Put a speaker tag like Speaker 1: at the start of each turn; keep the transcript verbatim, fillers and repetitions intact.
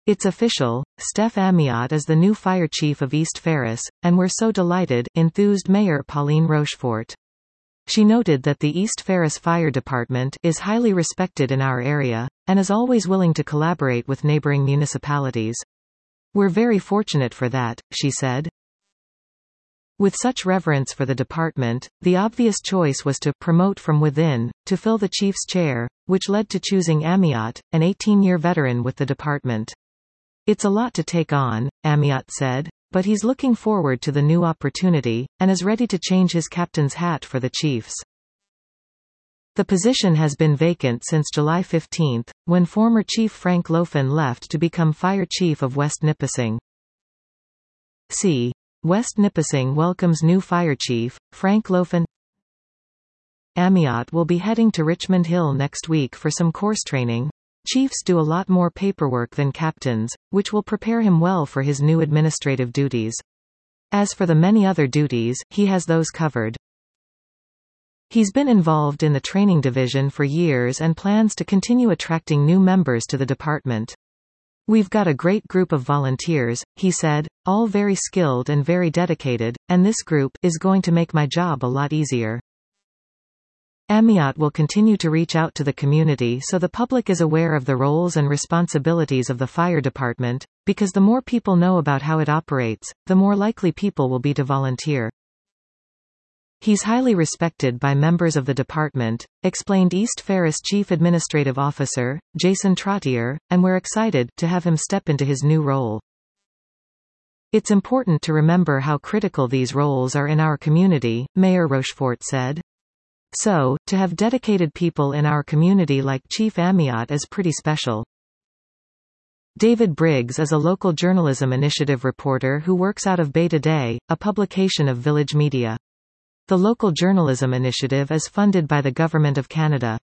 Speaker 1: It's official, Steph Amiot is the new fire chief of East Ferris, and we're so delighted, enthused Mayor Pauline Rochefort. She noted that the East Ferris Fire Department is highly respected in our area, and is always willing to collaborate with neighboring municipalities. We're very fortunate for that, she said. With such reverence for the department, the obvious choice was to promote from within, to fill the chief's chair, which led to choosing Amiot, an eighteen-year veteran with the department. It's a lot to take on, Amiot said, but he's looking forward to the new opportunity, and is ready to change his captain's hat for the Chiefs. The position has been vacant since July fifteenth, when former Chief Frank Lofin left to become Fire Chief of West Nipissing. C. West Nipissing welcomes new Fire Chief, Frank Lofin. Amiot will be heading to Richmond Hill next week for some course training. Chiefs do a lot more paperwork than captains, which will prepare him well for his new administrative duties. As for the many other duties, he has those covered. He's been involved in the training division for years and plans to continue attracting new members to the department. We've got a great group of volunteers, he said, all very skilled and very dedicated, and this group is going to make my job a lot easier. Amiot will continue to reach out to the community so the public is aware of the roles and responsibilities of the fire department, because the more people know about how it operates, the more likely people will be to volunteer. He's highly respected by members of the department, explained East Ferris Chief Administrative Officer, Jason Trottier, and we're excited to have him step into his new role. It's important to remember how critical these roles are in our community, Mayor Rochefort said. So, to have dedicated people in our community like Chief Amiot is pretty special. David Briggs is a local journalism initiative reporter who works out of Bay Today, a publication of Village Media. The local journalism initiative is funded by the Government of Canada.